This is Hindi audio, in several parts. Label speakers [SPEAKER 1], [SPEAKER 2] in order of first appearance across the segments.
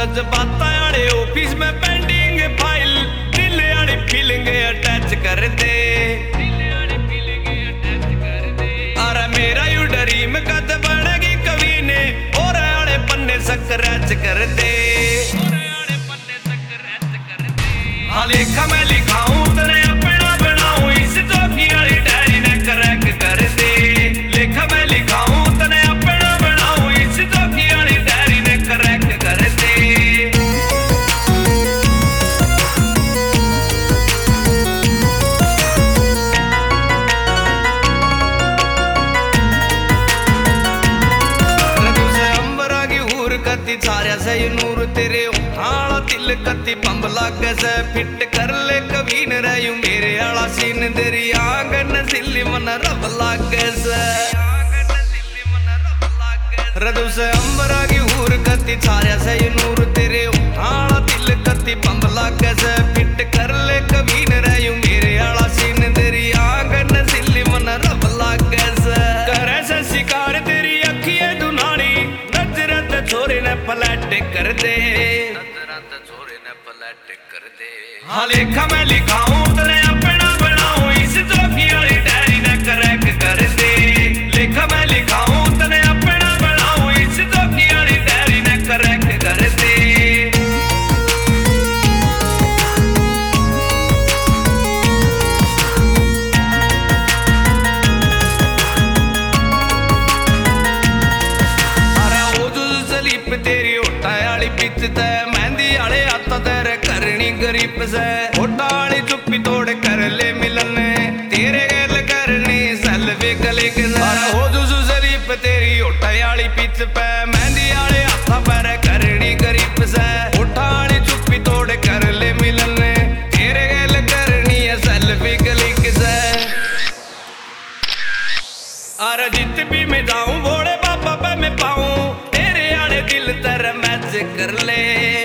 [SPEAKER 1] जज्बाता आड़े ऑफिस में पेंडिंग फाइल दिल आड़ी फीलिंग अटैच कर दे। अरे मेरा यू ड्रीम कद बनेगी कवि ने और आड़े पन्ने स्क्रैच कर दे। हाँ लेखा मैं लिखाऊं तने अपना बनाऊं इस चौकी वाली डायरी ने क्रैक कर दे। लेखा मैं लिखाऊं तने अपना बनाऊं इस चौकी वाली डायरी ने क्रैक कर दे। रदू से अंबरा की हूर कती छाया से ये नूर तेरे उठाड़ा दिल कती पंब लागे से फिट कर ले कभी न रहूं मेरे आला सीन तेरी आंगन सिल्ली मन रब लागे से। रदू से अंबरा की हूर कती छाया से ये नूर तेरे उठाड़ा दिल कती पंब लागे से फिट कर ले कभी न रहूं मेरे आला सीन तेरी आंगन सिल्ली मन रब लागे से। करे से शिकार तेरी अखियां दुनानी नजरत छोरे ने पलट कर दे। हाँ लेखा मैं लिखाऊं तने अपना बनाऊं इस चौकी वाली डायरी ने क्रैक कर दे। लेखा मैं लिखाऊं तने अपना बनाऊं इस चौकी वाली डायरी ने क्रैक कर दे। अरे ओ जो स्लिप तेरी होटा वाली पिच ते मेहंदी वाले हाथ तेरे करनी गरीब से होटा वाली चुप्पी तोड़ कर ले मिलन तेरे गैल करनी सेल्फी क्लिक से। अरे हो जो स्लिप तेरी होटा वाली पिच पे मेहंदी वाले हाथ पर करनी गरीब से होटा वाली चुप्पी तोड़ कर ले मिलन तेरे गैल करनी है सेल्फी क्लिक से। अरे जित भी मैं जाऊं भोले बाबा पे मैं पाऊं तेरे आले दिल तेरा मैच कर ले।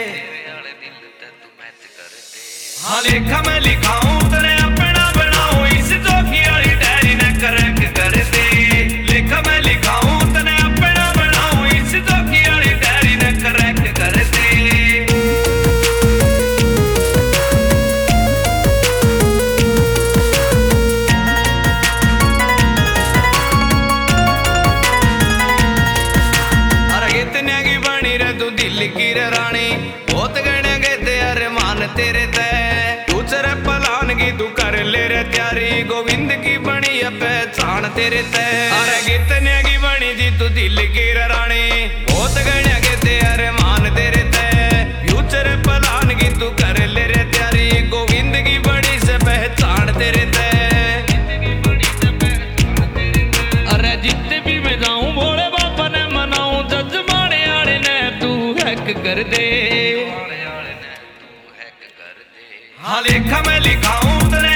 [SPEAKER 1] हाँ लेखा मैं लिखाऊं तने अपना बनाऊं इस चौकी वाली डायरी ने क्रैक कर दे। लेखा मैं लिखाऊं तने अपना बनाऊं इस चौकी वाली डायरी ने क्रैक कर दे। अरे इतने की बनी रे तू दिल की रानी बहुत गणे गए थे अरमान तेरे ते पलान की तू कर ले रे त्यारी गोविंद की बनी है पहचान तेरे ते। अरे कितने की बनी थी तू दिल की रानी बहुत गणे के ते अरमान तेरे ते फ्यूचर पलान की तू कर ले रे त्यारी गोविंद की बड़ी से पहचान तेरे ते। अरे जितने भी मैं जाऊं भोले बाबा ने मनाऊं जजमाने आले ने तू हैक कर दे। हाँ लेखा मैं लिखाऊं